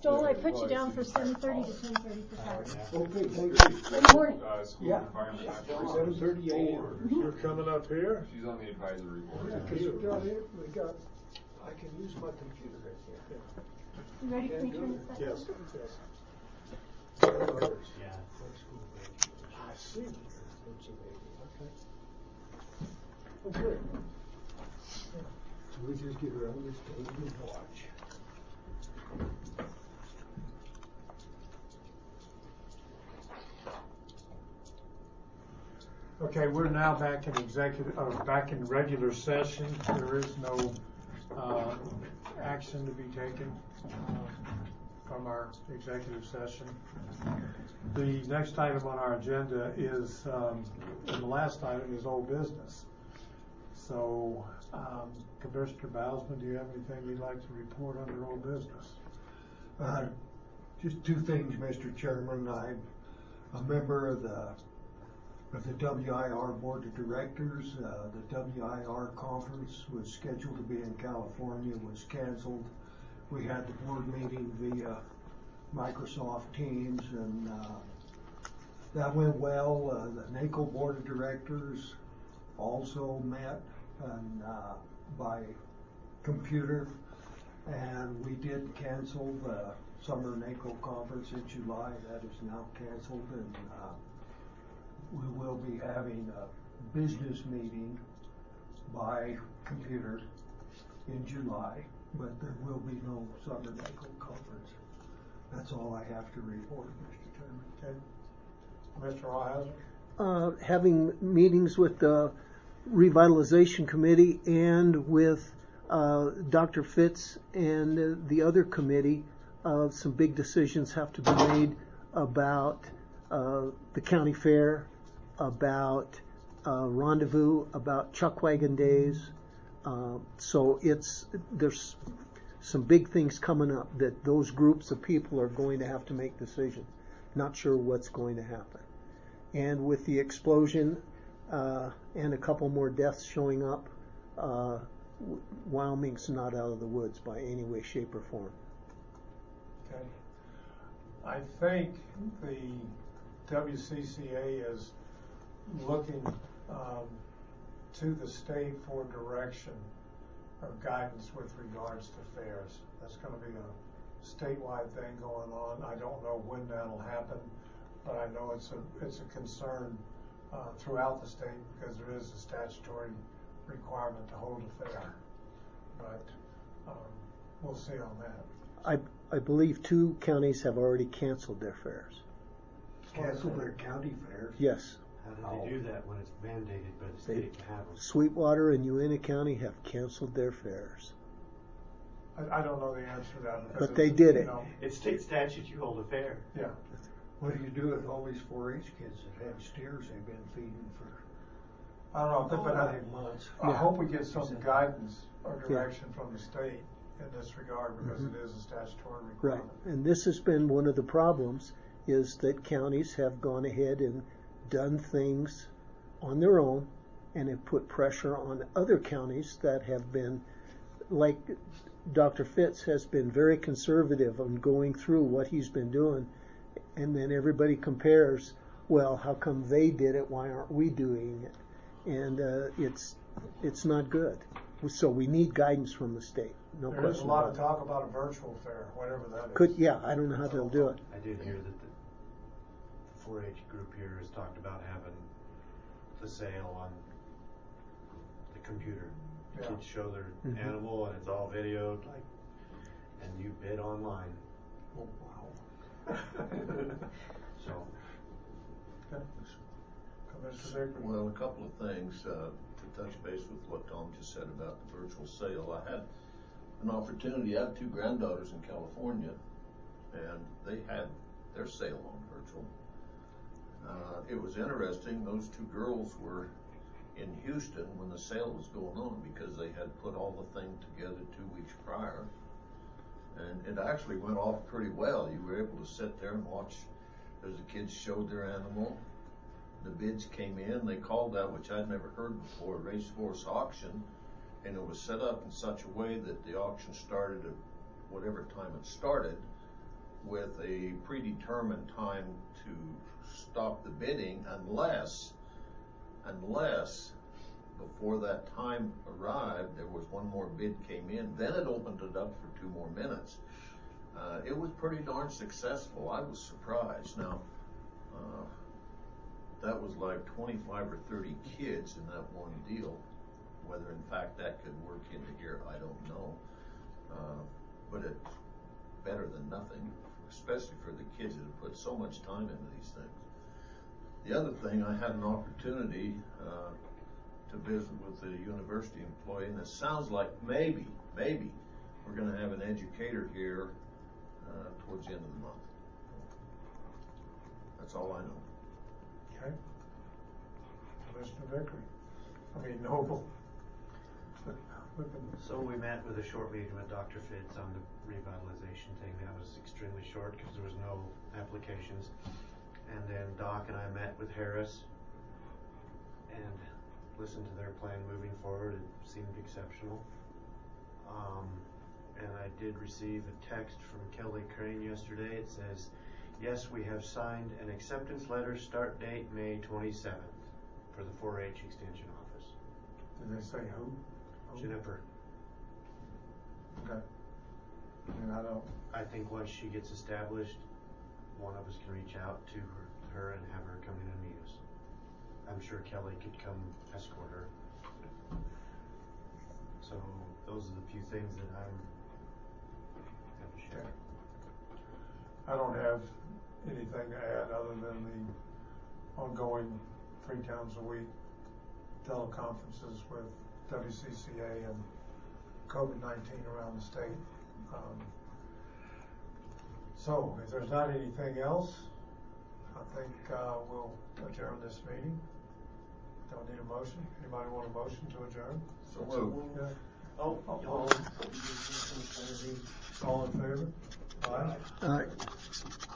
Stoll, I put you down for 7:30 to 10:30 for Saturday. Okay, thank you. Good morning. Yeah. 7:30 a.m. You're coming up here? She's on the advisory board. Because I can use my computer right here. You ready for me to turn this back? Yes. Yeah. I see. Okay. Oh, good. So we just get around this table and watch. Okay, we're now back in regular session. There is no action to be taken from our executive session. The next item on our agenda is, and the last item is old business. So, Commissioner Bowsman, do you have anything you'd like to report under old business? Just two things, Mr. Chairman. I'm a member of the WIR Board of Directors. The WIR conference was scheduled to be in California, was canceled. We had the board meeting via Microsoft Teams, and that went well. The NACO Board of Directors also met by computer, and we did cancel the summer NACO conference in July. That is now canceled, and we will be having a business meeting by computer in July, but there will be no summer NACO conference. That's all I have to report, Mr. Chairman. Okay. Mr. Rawhauser? Having meetings with the Revitalization Committee and with Dr. Fitz and the other committee, some big decisions have to be made about the county fair, about Rendezvous, about Chuck Wagon Days. So there's some big things coming up that those groups of people are going to have to make decisions. Not sure what's going to happen. And with the explosion and a couple more deaths showing up, Wyoming's not out of the woods by any way, shape, or form. Okay. I think the WCCA is looking to the state for direction or guidance with regards to fairs. That's going to be a statewide thing going on. I don't know when that'll happen, but I know it's a concern throughout the state because there is a statutory requirement to hold a fair. But we'll see on that. I believe 2 counties have already canceled their fairs. Cancel their county fairs? Yes. How do they do that when it's mandated by the state to have them? Sweetwater and Uena County have canceled their fairs. I don't know the answer to that. But they did it. It's state statute, you hold a fair. Yeah. What do you do with all these 4-H kids that have steers they've been feeding for I don't know, but 5 months? I hope we get some guidance or direction from the state in this regard because it is a statutory requirement. Right, and this has been one of the problems is that counties have gone ahead and done things on their own and have put pressure on other counties that have been, like Dr. Fitz has been very conservative on going through what he's been doing, and then everybody compares, well, how come they did it, why aren't we doing it? And it's not good. So we need guidance from the state. No question. There's a lot of talk about a virtual fair, whatever that is. I don't know how they'll do it. I did hear that the 4-H group here has talked about having the sale on the computer. The kids show their animal and it's all videoed, and you bid online. Oh, wow. So. Okay. Commissioner Baker. Well, a couple of things to touch base with what Tom just said about the virtual sale. I had an opportunity. I have 2 granddaughters in California, and they had their sale on virtual. It was interesting. Those 2 girls were in Houston when the sale was going on because they had put all the thing together 2 weeks prior, and it actually went off pretty well. You were able to sit there and watch as the kids showed their animal. The bids came in. They called that, which I'd never heard before, a racehorse auction, and it was set up in such a way that the auction started at whatever time it started, with a predetermined time to stop the bidding unless before that time arrived, there was one more bid came in, then it opened it up for 2 more minutes. It was pretty darn successful. I was surprised. Now, that was like 25 or 30 kids in that one deal. Whether in fact that could work into here, I don't know. But it's better than nothing, especially for the kids that have put so much time into these things. The other thing, I had an opportunity to visit with a university employee, and it sounds like maybe we're going to have an educator here towards the end of the month. That's all I know. Okay. Commissioner Vickery. Noble. So we met with a short meeting with Dr. Fitz on the revitalization thing. That was extremely short because there was no applications. And then Doc and I met with Harris and listened to their plan moving forward. It seemed exceptional. And I did receive a text from Kelly Crane yesterday. It says, yes, we have signed an acceptance letter, start date May 27th for the 4-H extension office. Did they say who? Jennifer. Okay. I think once she gets established, one of us can reach out to her and have her come in and meet us. I'm sure Kelly could come escort her. So those are the few things that I'm going to share. I don't have anything to add other than the ongoing 3 times a week teleconferences with WCCA and COVID-19 around the state. So if there's not anything else, I think we'll adjourn this meeting. Don't need a motion. Anybody want a motion to adjourn? So moved. Yeah. Oh, All in favor? Aye. All right.